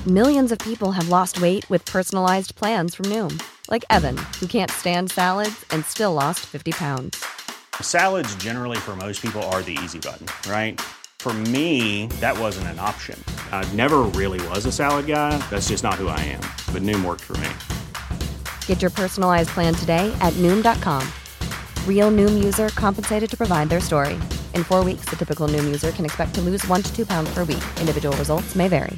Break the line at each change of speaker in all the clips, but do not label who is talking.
Millions of people have lost weight with personalized plans from Noom. Like Evan, who can't stand salads and still lost 50 pounds.
Salads generally for most people are the easy button, right? For me, that wasn't an option. I never really was a salad guy. That's just not who I am. But Noom worked for me.
Get your personalized plan today at Noom.com. Real Noom user compensated to provide their story. In 4 weeks, the typical Noom user can expect to lose 1 to 2 pounds per week. Individual results may vary.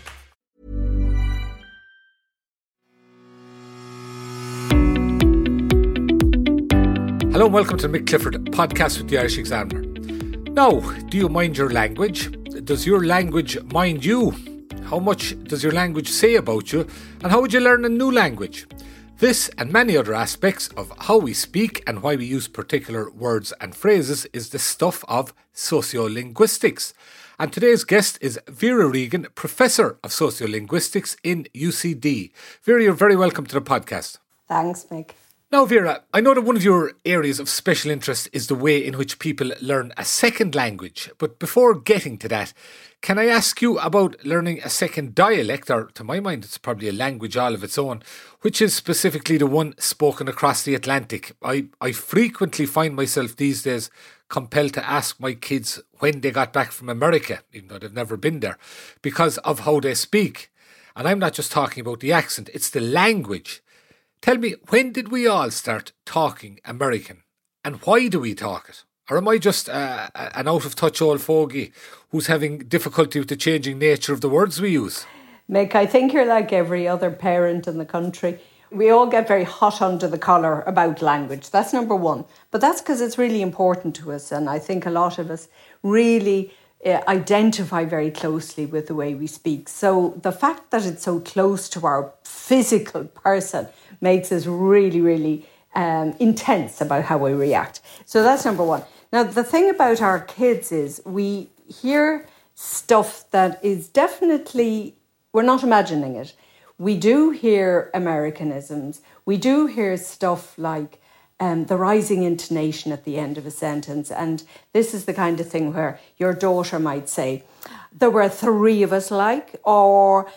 Hello and welcome to the Mick Clifford podcast with the Irish Examiner. Now, do you mind your language? Does your language mind you? How much does your language say about you? And how would you learn a new language? This and many other aspects of how we speak and why we use particular words and phrases is the stuff of sociolinguistics. And today's guest is Vera Regan, Professor of Sociolinguistics in UCD. Vera, you're very welcome to the podcast.
Thanks, Mick.
Now, Vera, I know that one of your areas of special interest is the way in which people learn a second language. But before getting to that, can I ask you about learning a second dialect, or to my mind, it's probably a language all of its own, which is specifically the one spoken across the Atlantic. I frequently find myself these days compelled to ask my kids when they got back from America, even though they've never been there, because of how they speak. And I'm not just talking about the accent, it's the language. Tell me, when did we all start talking American? And why do we talk it? Or am I just an out-of-touch old fogey who's having difficulty with the changing nature of the words we use?
Mick, I think you're like every other parent in the country. We all get very hot under the collar about language. That's number one. But that's because it's really important to us. And I think a lot of us really identify very closely with the way we speak. So the fact that it's so close to our physical person makes us really, really intense about how we react. So that's number one. Now, the thing about our kids is we hear stuff that is definitely, we're not imagining it. We do hear Americanisms. We do hear stuff like the rising intonation at the end of a sentence. And this is the kind of thing where your daughter might say, there were 3 of us like, or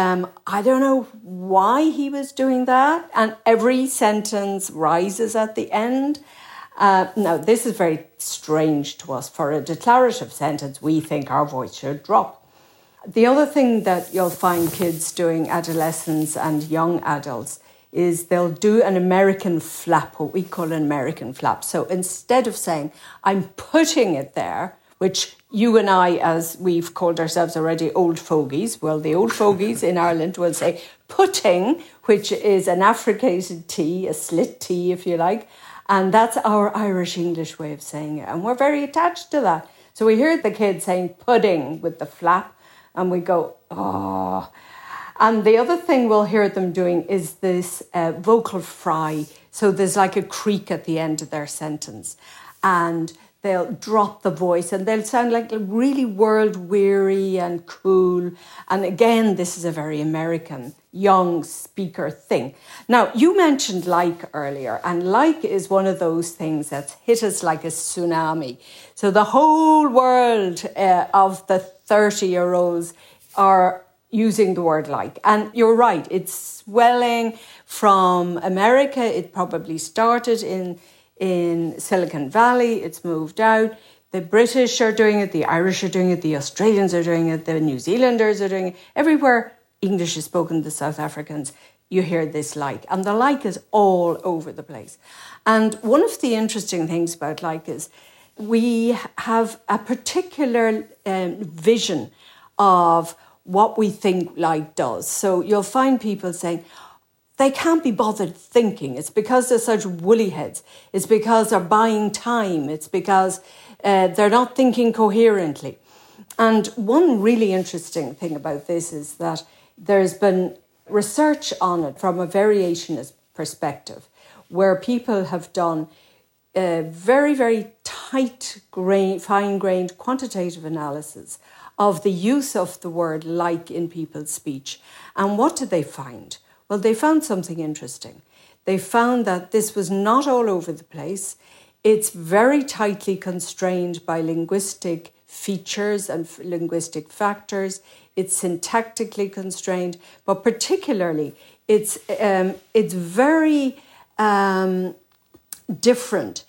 I don't know why he was doing that. And every sentence rises at the end. Now, this is very strange to us. For a declarative sentence, we think our voice should drop. The other thing that you'll find kids doing, adolescents and young adults, is they'll do an American flap, what we call an American flap. So instead of saying, I'm putting it there, which you and I, as we've called ourselves already, old fogies. Well, the old fogies in Ireland will say putting, which is an affricated T, a slit T, if you like. And that's our Irish English way of saying it. And we're very attached to that. So we hear the kids saying pudding with the flap, and we go, oh. And the other thing we'll hear them doing is this vocal fry. So there's like a creak at the end of their sentence. And they'll drop the voice and they'll sound like really world-weary and cool. And again, this is a very American young speaker thing. Now, you mentioned like earlier, and like is one of those things that's hit us like a tsunami. So the whole world of the 30-year-olds are using the word like. And you're right, it's swelling from America. It probably started in Silicon Valley. It's moved out. The British are doing it. The Irish are doing it. The Australians are doing it. The New Zealanders are doing it. Everywhere English is spoken, the South Africans, you hear this like. And the like is all over the place. And one of the interesting things about like is we have a particular vision of what we think like does. So you'll find people saying, they can't be bothered thinking. It's because they're such woolly heads. It's because they're buying time. It's because they're not thinking coherently. And one really interesting thing about this is that there's been research on it from a variationist perspective, where people have done very, very fine-grained quantitative analysis of the use of the word like in people's speech. And what did they find? Well, they found something interesting. They found that this was not all over the place. It's very tightly constrained by linguistic features and linguistic factors. It's syntactically constrained, but particularly it's very different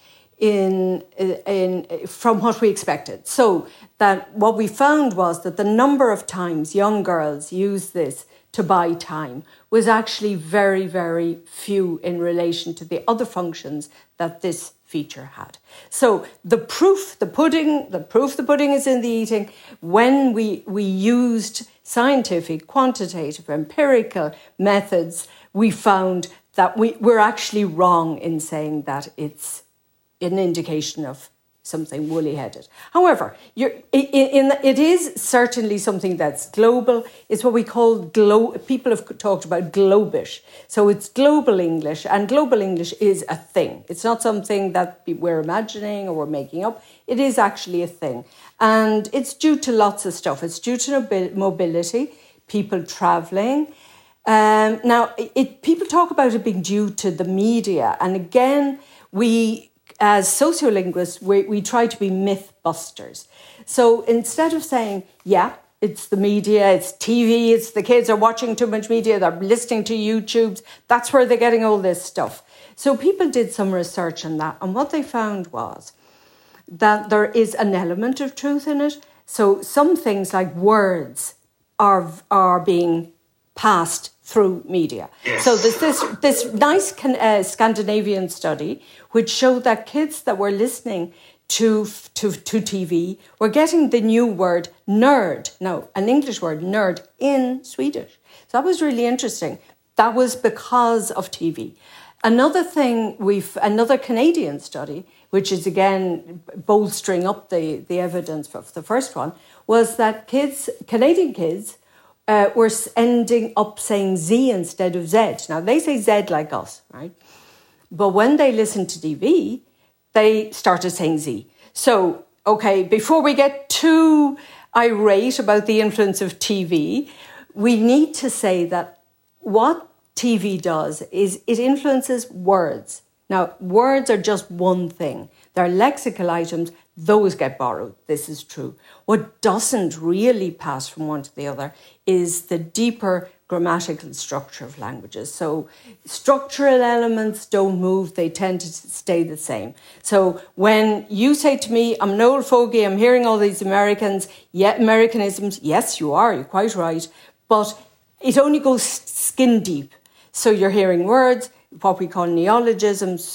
from what we expected. So that what we found was that the number of times young girls use this to buy time was actually very, very few in relation to the other functions that this feature had. So the proof the pudding is in the eating. When we used scientific, quantitative, empirical methods, we found that we're actually wrong in saying that it's an indication of something woolly-headed. However, it is certainly something that's global. It's what we call people have talked about globish. So it's global English, and global English is a thing. It's not something that we're imagining or we're making up. It is actually a thing. And it's due to lots of stuff. It's due to mobility, people travelling. Now, people talk about it being due to the media. And again, as sociolinguists, we try to be myth busters. So instead of saying, yeah, it's the media, it's TV, it's the kids are watching too much media, they're listening to YouTubes, that's where they're getting all this stuff. So people did some research on that. And what they found was that there is an element of truth in it. So some things like words are being passed through media. Yes. So there's this nice Scandinavian study which showed that kids that were listening to TV were getting the new word nerd, an English word, nerd, in Swedish. So that was really interesting. That was because of TV. Another Canadian study, which is again bolstering up the evidence of the first one, was that Canadian kids were ending up saying Z instead of Z. Now, they say Z like us, right? But when they listened to TV, they started saying Z. So, okay, before we get too irate about the influence of TV, we need to say that what TV does is it influences words. Now, words are just one thing. They're lexical items. Those get borrowed. This is true. What doesn't really pass from one to the other is the deeper grammatical structure of languages. So structural elements don't move. They tend to stay the same. So when you say to me, I'm an old fogey, I'm hearing all these Americanisms. Yes, you are. You're quite right. But it only goes skin deep. So you're hearing words, what we call neologisms,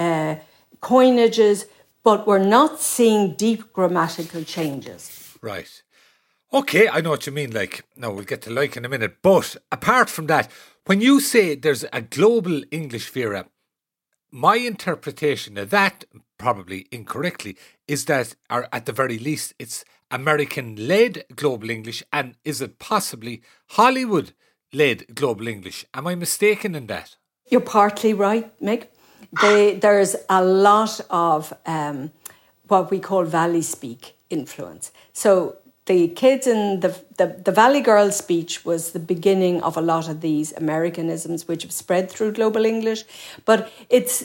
coinages, but we're not seeing deep grammatical changes.
Right. Okay, I know what you mean. We'll get to in a minute. But apart from that, when you say there's a global English, Vera, my interpretation of that, probably incorrectly, is that, or at the very least, it's American-led global English, and is it possibly Hollywood-led global English? Am I mistaken in that?
You're partly right, Mick. There's a lot of what we call Valley speak influence. So the kids in the Valley Girl speech was the beginning of a lot of these Americanisms which have spread through global English. But it's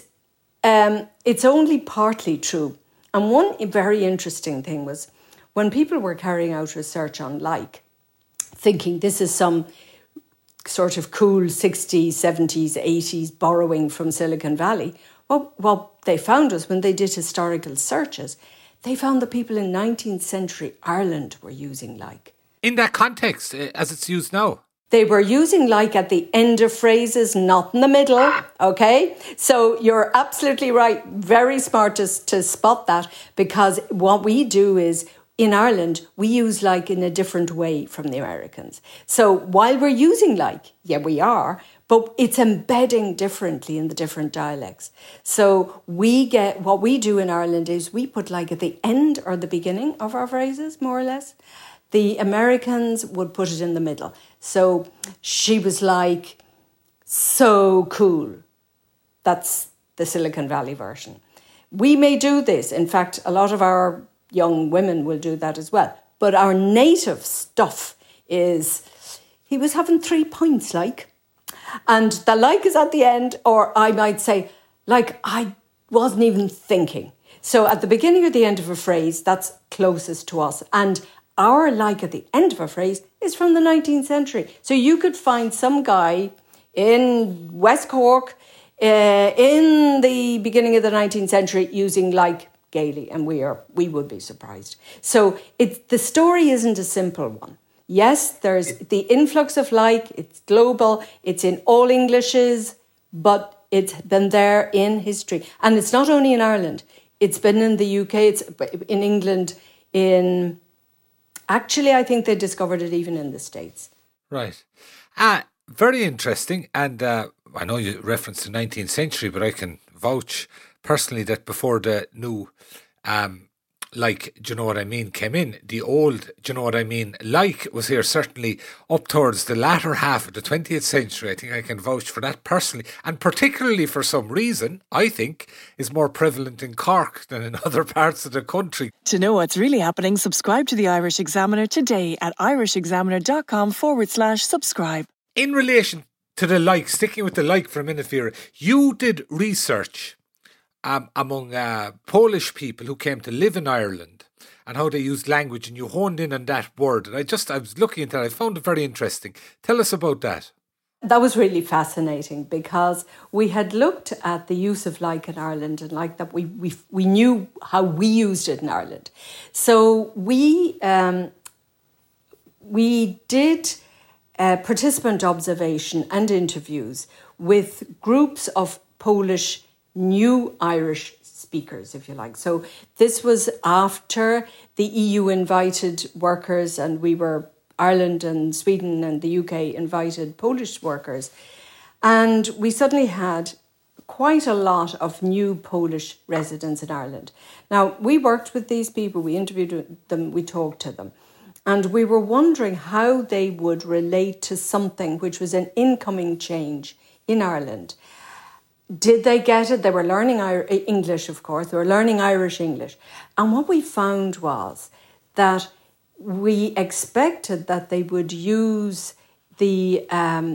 only partly true. And one very interesting thing was when people were carrying out research on thinking this is some sort of cool 60s, 70s, 80s borrowing from Silicon Valley, what they found was when they did historical searches, they found that people in 19th century Ireland were using
in that context, as it's used now.
They were using at the end of phrases, not in the middle, okay? So you're absolutely right. Very smart to spot that, because what we do is, in Ireland, we use in a different way from the Americans. So while we're using yeah, we are, but it's embedding differently in the different dialects. So what we do in Ireland is we put at the end or the beginning of our phrases, more or less. The Americans would put it in the middle. So she was so cool. That's the Silicon Valley version. We may do this. In fact, a lot of our young women will do that as well. But our native stuff is, he was having 3 points, and the is at the end, or I might say, I wasn't even thinking. So at the beginning or the end of a phrase, that's closest to us. And our like at the end of a phrase is from the 19th century. So you could find some guy in West Cork in the beginning of the 19th century using like gaily, and we would be surprised. So the story isn't a simple one. Yes, there's the influx of like, it's global, it's in all Englishes, but it's been there in history. And it's not only in Ireland, it's been in the UK, it's in England, actually I think they discovered it even in the States.
Right. Very interesting. And I know you referenced the 19th century, but I can vouch personally that before the new like, do you know what I mean, came in, the old, do you know what I mean, like was here certainly up towards the latter half of the 20th century. I think I can vouch for that personally, and particularly for some reason, I think, is more prevalent in Cork than in other parts of the country.
To know what's really happening, subscribe to the Irish Examiner today at irishexaminer.com/subscribe.
In relation to the like, sticking with the like for a minute, Vera, you did research among Polish people who came to live in Ireland and how they used language, and you honed in on that word. And I was looking into that. I found it very interesting. Tell us about that.
That was really fascinating because we had looked at the use of like in Ireland, and like that we knew how we used it in Ireland. So we did participant observation and interviews with groups of Polish new Irish speakers, if you like. So this was after the EU invited workers, and Ireland and Sweden and the UK invited Polish workers. And we suddenly had quite a lot of new Polish residents in Ireland. Now, we worked with these people, we interviewed them, we talked to them. And we were wondering how they would relate to something which was an incoming change in Ireland. Did they get it? They were learning English, of course. They were learning Irish English. And what we found was that we expected that they would use the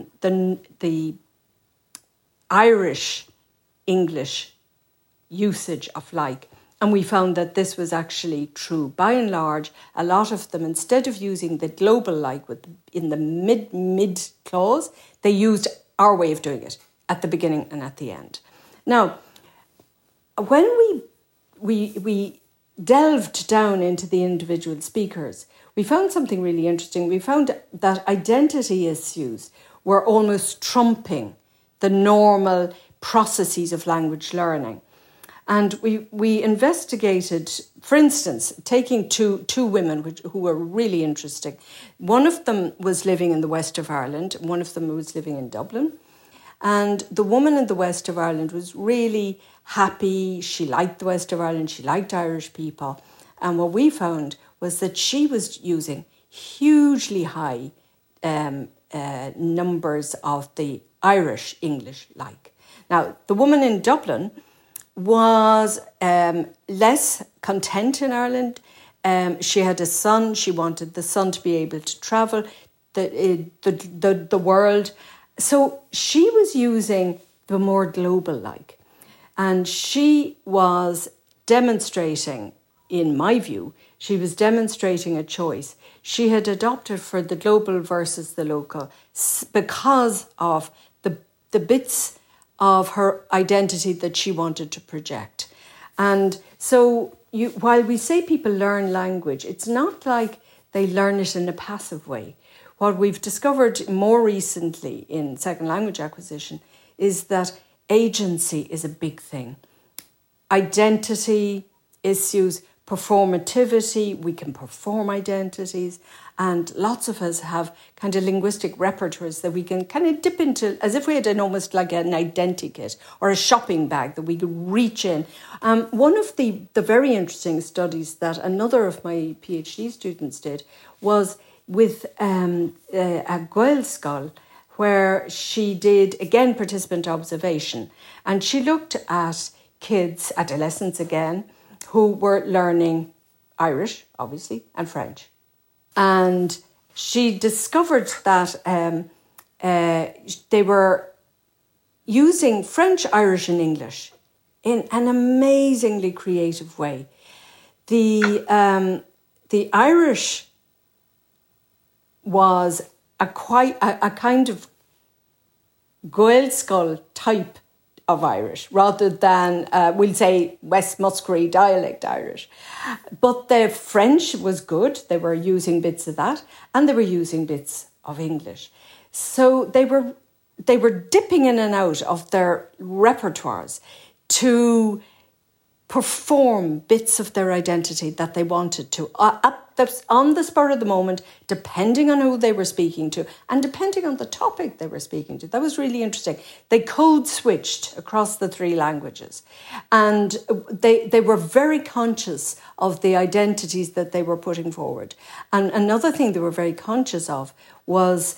Irish English usage of like. And we found that this was actually true. By and large, a lot of them, instead of using the global like in the mid clause, they used our way of doing it at the beginning and at the end. Now, when we delved down into the individual speakers, we found something really interesting. We found that identity issues were almost trumping the normal processes of language learning. And we investigated, for instance, taking two women who were really interesting. One of them was living in the west of Ireland, one of them was living in Dublin. And the woman in the west of Ireland was really happy. She liked the west of Ireland. She liked Irish people. And what we found was that she was using hugely high numbers of the Irish English like. Now, the woman in Dublin was less content in Ireland. She had a son. She wanted the son to be able to travel the world. So she was using the more global like. And she was demonstrating, in my view, she was demonstrating a choice. She had adopted for the global versus the local because of the bits of her identity that she wanted to project. And so while we say people learn language, it's not like they learn it in a passive way. What we've discovered more recently in second language acquisition is that agency is a big thing. Identity issues, performativity, we can perform identities, and lots of us have kind of linguistic repertoires that we can kind of dip into as if we had almost like an identikit or a shopping bag that we could reach in. One of the very interesting studies that another of my PhD students did was with a Gaelscoil, where she did, again, participant observation. And she looked at kids, adolescents again, who were learning Irish, obviously, and French. And she discovered that they were using French, Irish and English in an amazingly creative way. The Irish was a kind of Gaelscoil type of Irish, rather than, we'll say, West Muskerry dialect Irish. But the French was good. They were using bits of that, and they were using bits of English. So they were dipping in and out of their repertoires to perform bits of their identity that they wanted to, on the spur of the moment, depending on who they were speaking to and depending on the topic they were speaking to. That was really interesting. They code switched across the three languages, and they were very conscious of the identities that they were putting forward. And another thing they were very conscious of was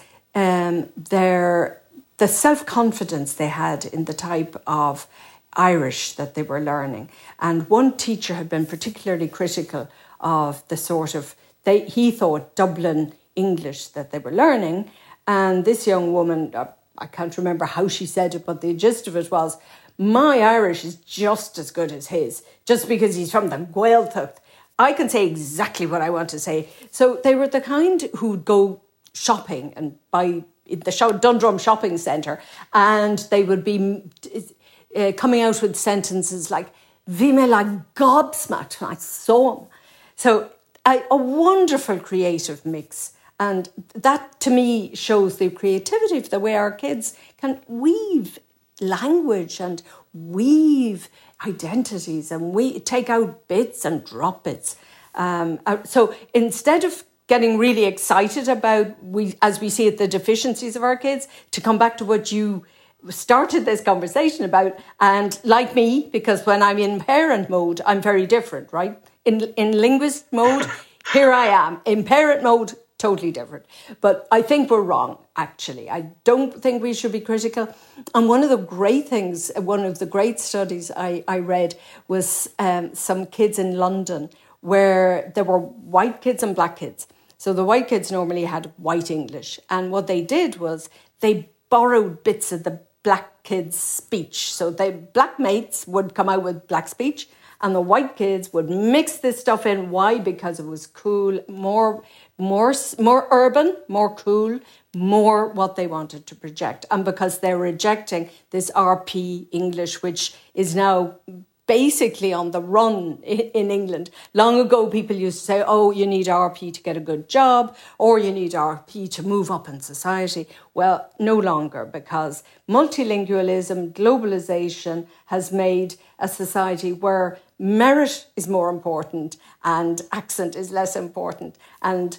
the self-confidence they had in the type of Irish that they were learning. And one teacher had been particularly critical of the sort of, he thought, Dublin English that they were learning. And this young woman, I can't remember how she said it, but the gist of it was, my Irish is just as good as his, just because he's from the Gaeltacht. I can say exactly what I want to say. So they were the kind who'd go shopping and buy in the Dundrum shopping centre, and they would be coming out with sentences like, "Vi me like gobsmacked when I saw him." So a wonderful creative mix. And that, to me, shows the creativity of the way our kids can weave language and weave identities, and we take out bits and drop bits. So instead of getting really excited about, as we see it, the deficiencies of our kids, to come back to what you started this conversation about, and like me, because when I'm in parent mode, I'm very different, right? In linguist mode, here I am. In parent mode, totally different. But I think we're wrong, actually. I don't think we should be critical. And one of the great things, one of the great studies I read was some kids in London where there were white kids and black kids. So the white kids normally had white English. And what they did was they borrowed bits of the black kids' speech. So the black mates would come out with black speech, and the white kids would mix this stuff in. Why? Because it was cool, more urban, more cool, more what they wanted to project. And because they're rejecting this RP English, which is now basically on the run in England. Long ago, people used to say, oh, you need RP to get a good job, or you need RP to move up in society. Well, no longer, because multilingualism, globalization has made a society where merit is more important and accent is less important. And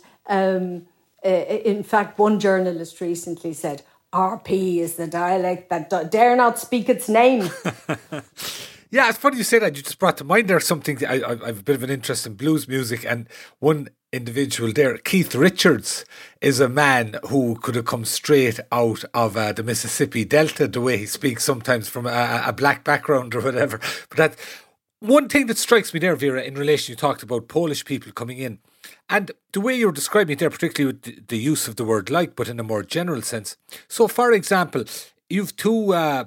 in fact, one journalist recently said, RP is the dialect that dare not speak its name.
Yeah, it's funny you say that. You just brought to mind there something. I have a bit of an interest in blues music, and one individual there, Keith Richards, is a man who could have come straight out of the Mississippi Delta, the way he speaks sometimes from a black background or whatever. But that one thing that strikes me there, Vera, in relation, you talked about Polish people coming in, and the way you're describing it there, particularly with the use of the word like, but in a more general sense. So, for example, you've two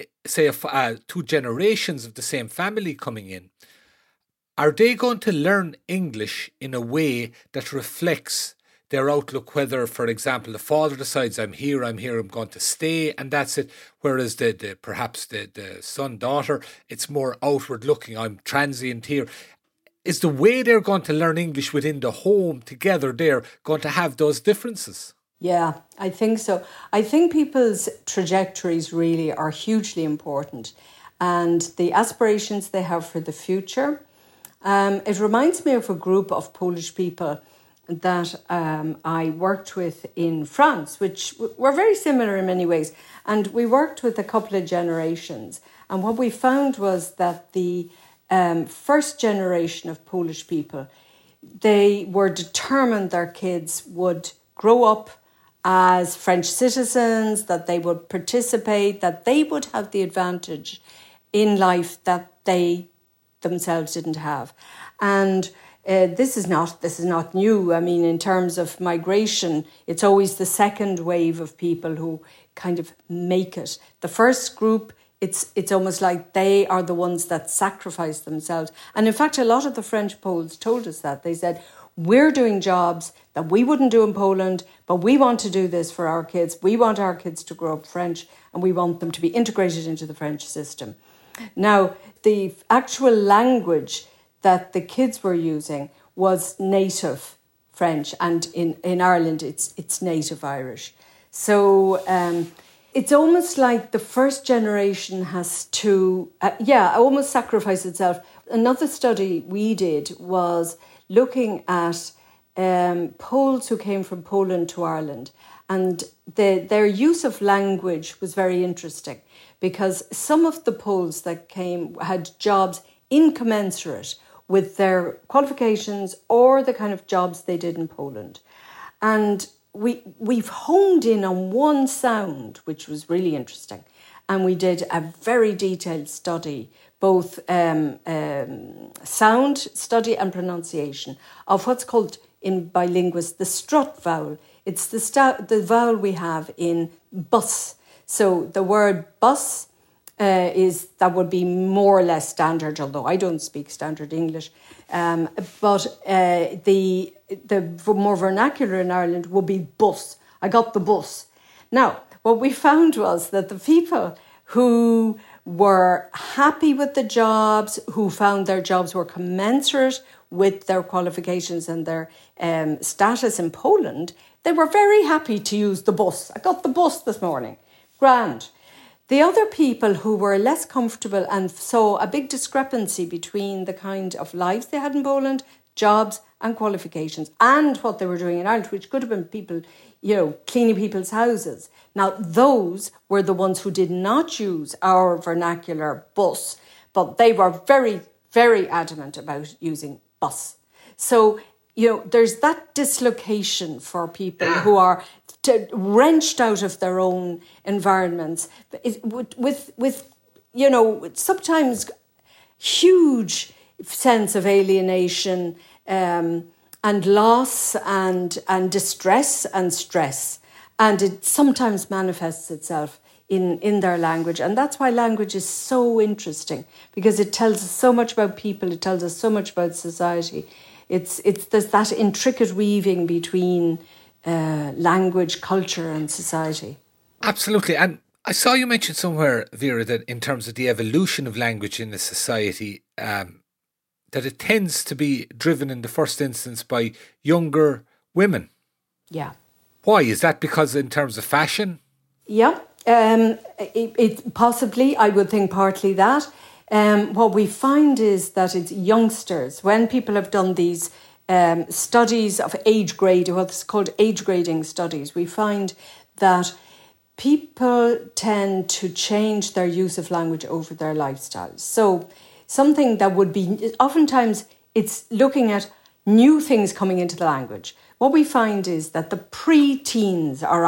generations of the same family coming in. Are they going to learn English in a way that reflects their outlook, whether, for example, the father decides, I'm here, I'm going to stay, and that's it, whereas perhaps the son, daughter, it's more outward looking, I'm transient here. Is the way they're going to learn English within the home together there going to have those differences?
Yeah, I think so. I think people's trajectories really are hugely important, and the aspirations they have for the future. It reminds me of a group of Polish people that I worked with in France, which were very similar in many ways. And we worked with a couple of generations. And what we found was that the first generation of Polish people, they were determined their kids would grow up as French citizens, that they would participate, that they would have the advantage in life that they themselves didn't have. And this is not new. I mean, in terms of migration, it's always the second wave of people who kind of make it. The first group it's almost like they are the ones that sacrifice themselves. And in fact, a lot of the French Poles told us that. They said, we're doing jobs that we wouldn't do in Poland, but we want to do this for our kids. We want our kids to grow up French, and we want them to be integrated into the French system. Now, the actual language that the kids were using was native French, and in Ireland, it's native Irish. So it's almost like the first generation has to, almost sacrifice itself. Another study we did was looking at Poles who came from Poland to Ireland, and their use of language was very interesting, because some of the Poles that came had jobs incommensurate with their qualifications or the kind of jobs they did in Poland. And we've honed in on one sound, which was really interesting. And we did a very detailed study, both sound study and pronunciation, of what's called by linguists the strut vowel. It's the vowel we have in bus. So the word bus that would be more or less standard, although I don't speak standard English. But the more vernacular in Ireland would be bus. I got the bus. Now, what we found was that the people who were happy with the jobs, who found their jobs were commensurate with their qualifications and their status in Poland, they were very happy to use the bus. I got the bus this morning. Grand. The other people who were less comfortable and saw a big discrepancy between the kind of lives they had in Poland, jobs and qualifications, and what they were doing in Ireland, which could have been people, cleaning people's houses. Now, those were the ones who did not use our vernacular bus, but they were very, very adamant about using bus. So, there's that dislocation for people who are wrenched out of their own environments with sometimes huge sense of alienation and loss and distress and stress. And it sometimes manifests itself in their language. And that's why language is so interesting, because it tells us so much about people, it tells us so much about society. There's that intricate weaving between language, culture and society.
Absolutely. And I saw you mention somewhere, Vera, that in terms of the evolution of language in a society, that it tends to be driven in the first instance by younger women.
Yeah.
Why? Is that because in terms of fashion?
Yeah. It possibly, I would think partly that. What we find is that it's youngsters. When people have done these studies of age grade, what's called age grading studies, we find that people tend to change their use of language over their lifestyles. So something that would be, oftentimes it's looking at new things coming into the language. What we find is that the pre-teens are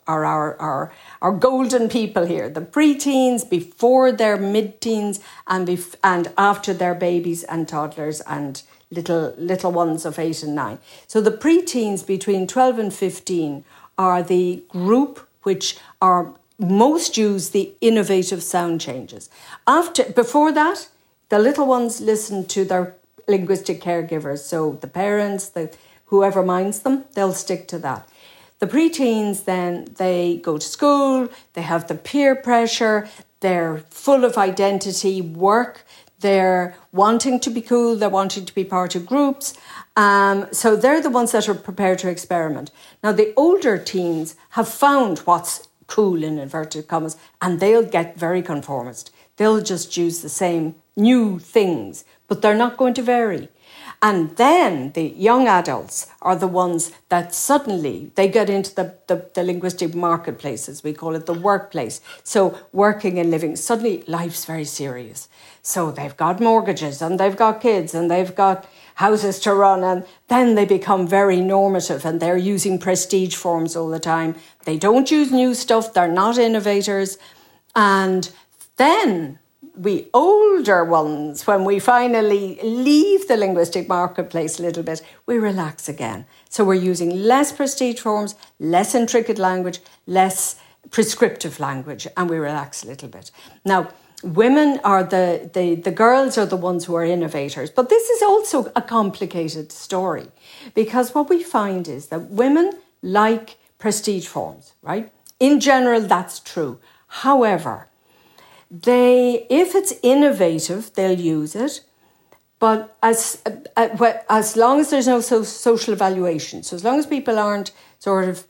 our golden people here. The pre-teens, before their mid-teens, and after their babies and toddlers and little ones of 8 and 9. So the pre-teens between 12 and 15 are the group which are most use the innovative sound changes. Before that, the little ones listen to their linguistic caregivers. So the parents, whoever minds them, they'll stick to that. The pre-teens, then, they go to school, they have the peer pressure, they're full of identity, work, they're wanting to be cool, they're wanting to be part of groups. So they're the ones that are prepared to experiment. Now, the older teens have found what's cool, in inverted commas, and they'll get very conformist. They'll just use the same new things, but they're not going to vary. And then the young adults are the ones that suddenly they get into the linguistic marketplace, as we call it, the workplace. So working and living, suddenly life's very serious. So they've got mortgages and they've got kids and they've got houses to run, and then they become very normative and they're using prestige forms all the time. They don't use new stuff, they're not innovators. And then we older ones, when we finally leave the linguistic marketplace a little bit, we relax again. So we're using less prestige forms, less intricate language, less prescriptive language, and we relax a little bit. Now, women are the girls are the ones who are innovators. But this is also a complicated story, because what we find is that women like prestige forms, right? In general, that's true. However, if it's innovative, they'll use it. But as long as there's no social evaluation, so as long as people aren't sort of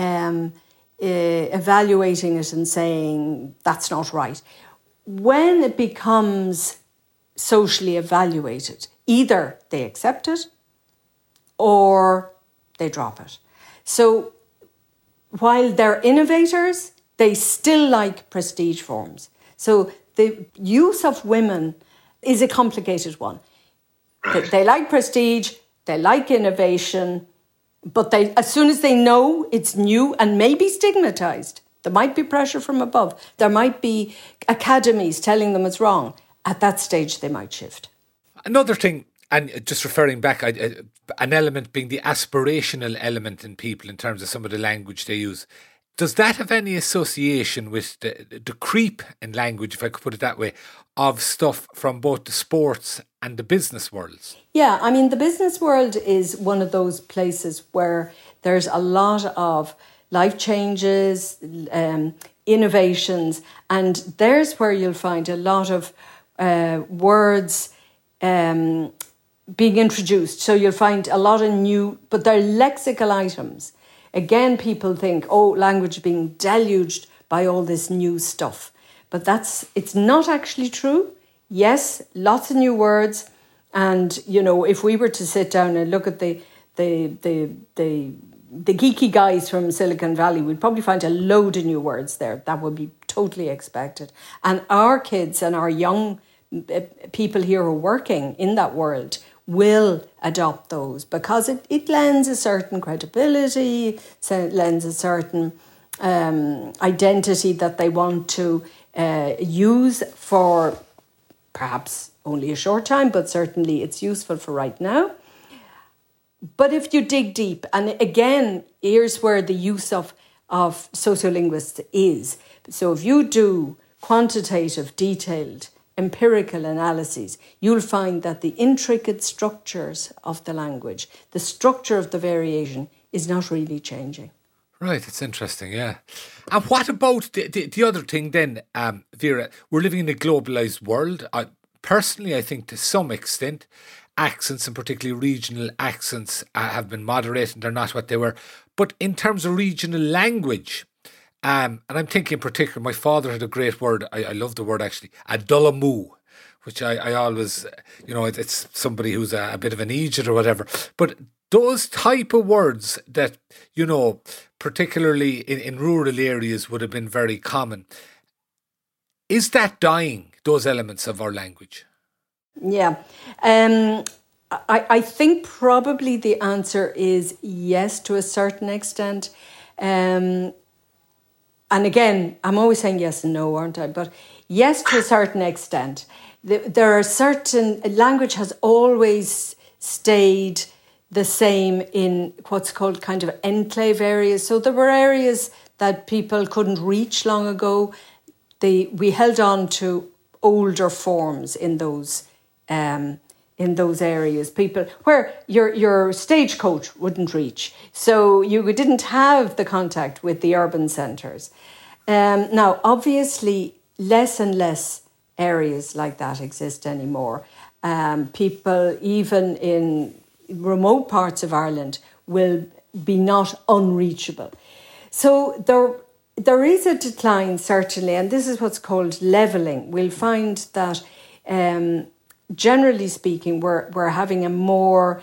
evaluating it and saying that's not right, when it becomes socially evaluated, either they accept it or they drop it. So while they're innovators, they still like prestige forms. So the use of women is a complicated one. Right. They like prestige, they like innovation, but as soon as they know it's new and maybe stigmatised, there might be pressure from above, there might be academies telling them it's wrong, at that stage they might shift.
Another thing, and just referring back, an element being the aspirational element in people in terms of some of the language they use. Does that have any association with the creep in language, if I could put it that way, of stuff from both the sports and the business worlds?
Yeah, I mean, the business world is one of those places where there's a lot of life changes, innovations, and there's where you'll find a lot of words being introduced. So you'll find a lot of new, but they're lexical items. Again, people think, language being deluged by all this new stuff. But it's not actually true. Yes, lots of new words. And, if we were to sit down and look at the geeky guys from Silicon Valley, we'd probably find a load of new words there. That would be totally expected. And our kids and our young people here who are working in that world will adopt those, because it lends a certain credibility, lends a certain identity that they want to use for perhaps only a short time, but certainly it's useful for right now. But if you dig deep, and again, here's where the use of sociolinguists is. So if you do quantitative, detailed, empirical analyses, you'll find that the intricate structures of the language, the structure of the variation, is not really changing.
Right, it's interesting, yeah. And what about the other thing then, Vera? We're living in a globalised world. Personally, I think to some extent, accents, and particularly regional accents, have been moderated. They're not what they were. But in terms of regional language, and I'm thinking in particular, my father had a great word, I love the word actually, a dullamoo, which I always, it's somebody who's a bit of an idiot or whatever. But those type of words that, particularly in rural areas would have been very common. Is that dying, those elements of our language?
Yeah. I think probably the answer is yes, to a certain extent. And again, I'm always saying yes and no, aren't I? But yes, to a certain extent. There are certain... Language has always stayed the same in what's called kind of enclave areas. So there were areas that people couldn't reach long ago. We held on to older forms in those areas. People where your stagecoach wouldn't reach. So you didn't have the contact with the urban centres. Now, obviously, less and less areas like that exist anymore. People, even in remote parts of Ireland, will be not unreachable. So there is a decline, certainly, and this is what's called levelling. We'll find that, generally speaking, we're having a more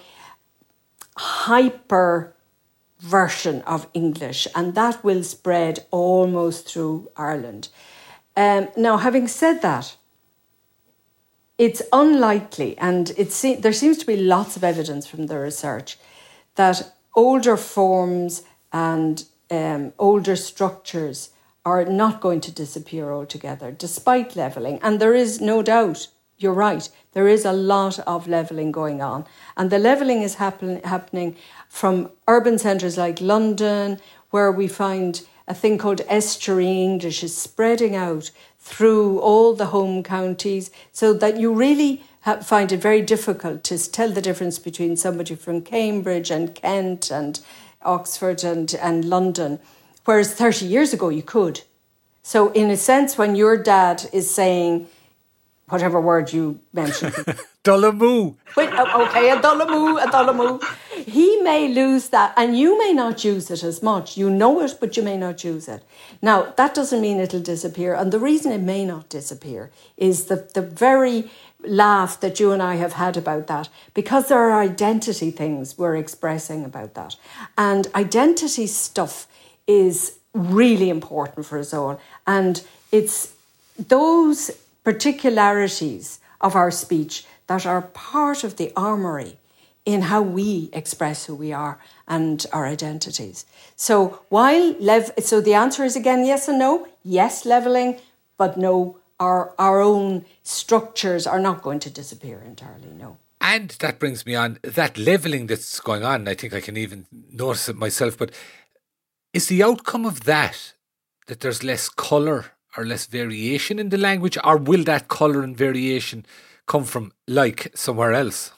hyper version of English, and that will spread almost through Ireland. Now, having said that, it's unlikely, and there seems to be lots of evidence from the research that older forms and older structures are not going to disappear altogether, despite levelling. And there is no doubt, you're right, there is a lot of levelling going on. And the levelling is happening from urban centres like London, where we find a thing called estuary English is spreading out through all the home counties, so that you really find it very difficult to tell the difference between somebody from Cambridge and Kent and Oxford and London, whereas 30 years ago you could. So in a sense, when your dad is saying whatever word you mentioned.
Dullamoo.
Okay, a dullamoo. He may lose that, and you may not use it as much. You know it, but you may not use it. Now, that doesn't mean it'll disappear. And the reason it may not disappear is the very laugh that you and I have had about that, because there are identity things we're expressing about that. And identity stuff is really important for us all. And it's those particularities of our speech that are part of the armoury in how we express who we are and our identities. So so the answer is again yes and no. Yes, levelling, but no, our own structures are not going to disappear entirely, no.
And that brings me on, that levelling that's going on, I think I can even notice it myself, but is the outcome of that there's less colour or less variation in the language, or will that colour and variation come from somewhere else?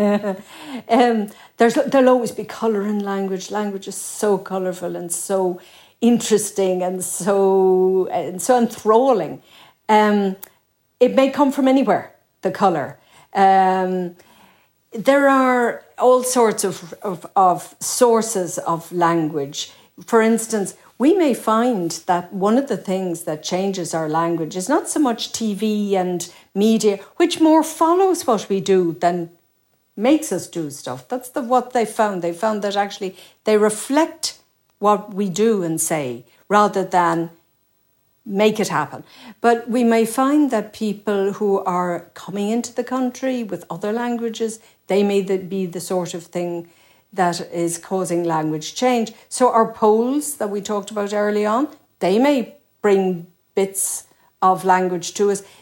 There'll always be colour in language. Language is so colourful and so interesting and so enthralling. It may come from anywhere, the colour. There are all sorts of sources of language. For instance, we may find that one of the things that changes our language is not so much TV and media, which more follows what we do than makes us do stuff. That's what they found. They found that actually they reflect what we do and say rather than make it happen. But we may find that people who are coming into the country with other languages, they may be the sort of thing that is causing language change. So our Poles that we talked about early on, they may bring bits of language to us.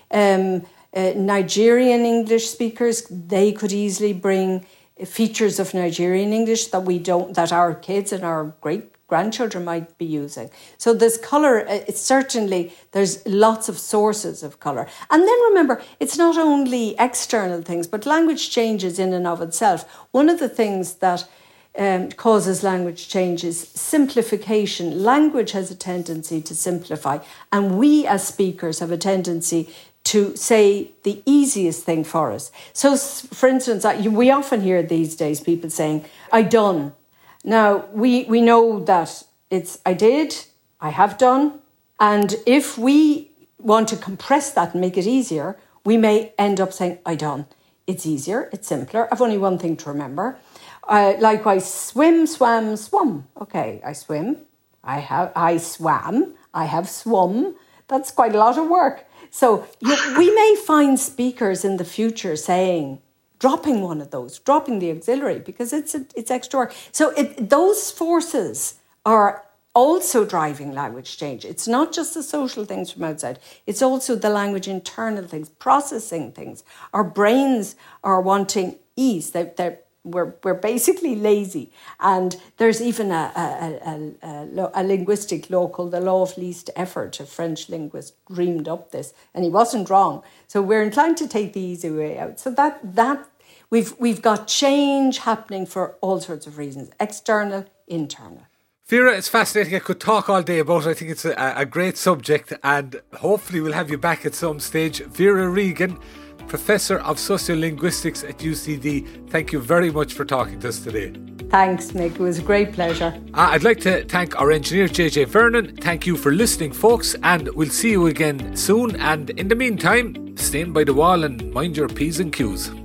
Nigerian English speakers, they could easily bring features of Nigerian English that our kids and our great-grandchildren might be using. So there's colour, there's lots of sources of colour. And then remember, it's not only external things, but language changes in and of itself. One of the things that causes language change is simplification. Language has a tendency to simplify, and we as speakers have a tendency to say the easiest thing for us. So, for instance, we often hear these days people saying, I done. Now, we know that it's I did, I have done, and if we want to compress that and make it easier, we may end up saying, I done. It's easier, it's simpler. I've only one thing to remember. Likewise, swim, swam, swum. Okay, I swim, I swam, I have swum. That's quite a lot of work. So we may find speakers in the future dropping one of those, dropping the auxiliary, because it's extra work. So those forces are also driving language change. It's not just the social things from outside. It's also the language internal things, processing things. Our brains are wanting ease. We're basically lazy. And there's even a linguistic law called the law of least effort. A French linguist dreamed up this, and he wasn't wrong. So we're inclined to take the easy way out. So that we've got change happening for all sorts of reasons, external, internal.
Vera, it's fascinating. I could talk all day about it. I think it's a great subject, and hopefully we'll have you back at some stage. Vera Regan, Professor of Sociolinguistics at UCD, thank you very much for talking to us today.
Thanks, Mick. It was a great pleasure.
I'd like to thank our engineer, JJ Vernon. Thank you for listening, folks, and we'll see you again soon. And in the meantime, stand by the wall and mind your P's and Q's.